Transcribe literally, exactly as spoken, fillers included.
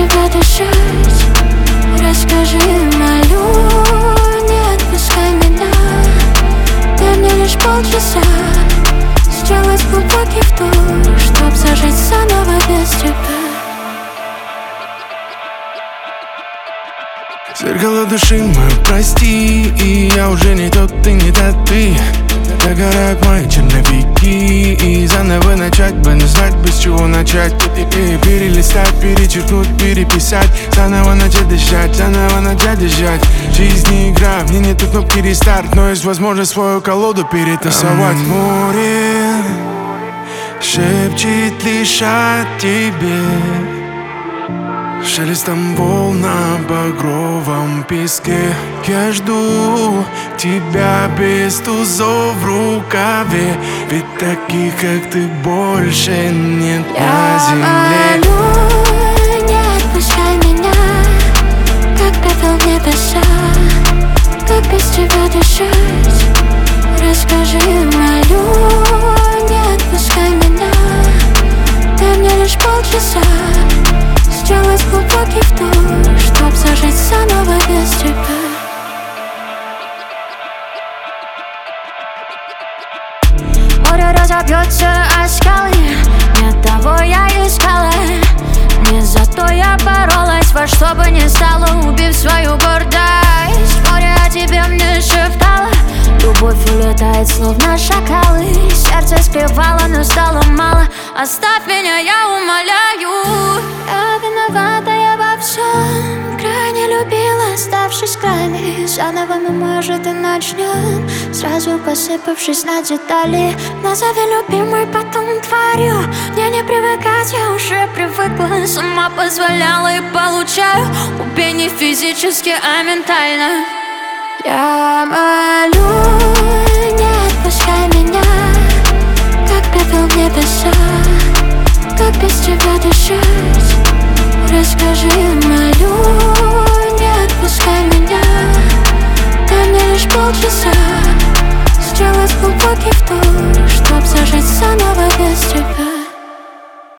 тебя дышать. Расскажи, молю, не отпускай меня. Дай мне лишь полчаса сделать глубокий вдох, чтоб зажить заново без тебя. Зеркало души мой, прости, и я уже не тот, ты не та ты. Догорают мои черновики, и заново начать бы, не знать, без чего начать. И перелистать, перечеркнуть, переписать, заново начать дышать, заново начать дышать. Жизнь не игра, мне нету кнопки рестарт, но есть возможность свою колоду перетасовать. Море шепчет лишь о тебе, шелестом волн на багровом песке. Я жду тебя без тузов в рукаве, ведь таких, как ты, больше нет на земле. Я молю, не отпускай меня, как пепел в небеса. Как без тебя дышать? Расскажи, молю, не отпускай меня. Дай мне лишь полчаса сделать глубокий вдох, чтоб зажить заново без тебя. Море разобьется о скалы, не того я искала. Не за то я боролась, во что бы ни стало, убив свою гордость. Море о тебе мне шептало, любовь улетает словно шакалы. Сердце скрывало, но стало мало. Оставь меня, я умоляю. Я виновата во всем, крайне любила, оставшись крайней. Заново мы, может, и начнем, сразу посыпавшись на детали. Назови любимой, потом тварью. Мне не привыкать, я уже привыкла. Сама позволяла и получаю. Убей не физически, а ментально. Я молю, не отпускай меня, как пепел в небеса. Как без тебя дышать? Расскажи, молю, не отпускай меня. Дай мне лишь полчаса сделать глубокий вдох, чтоб зажить заново без тебя.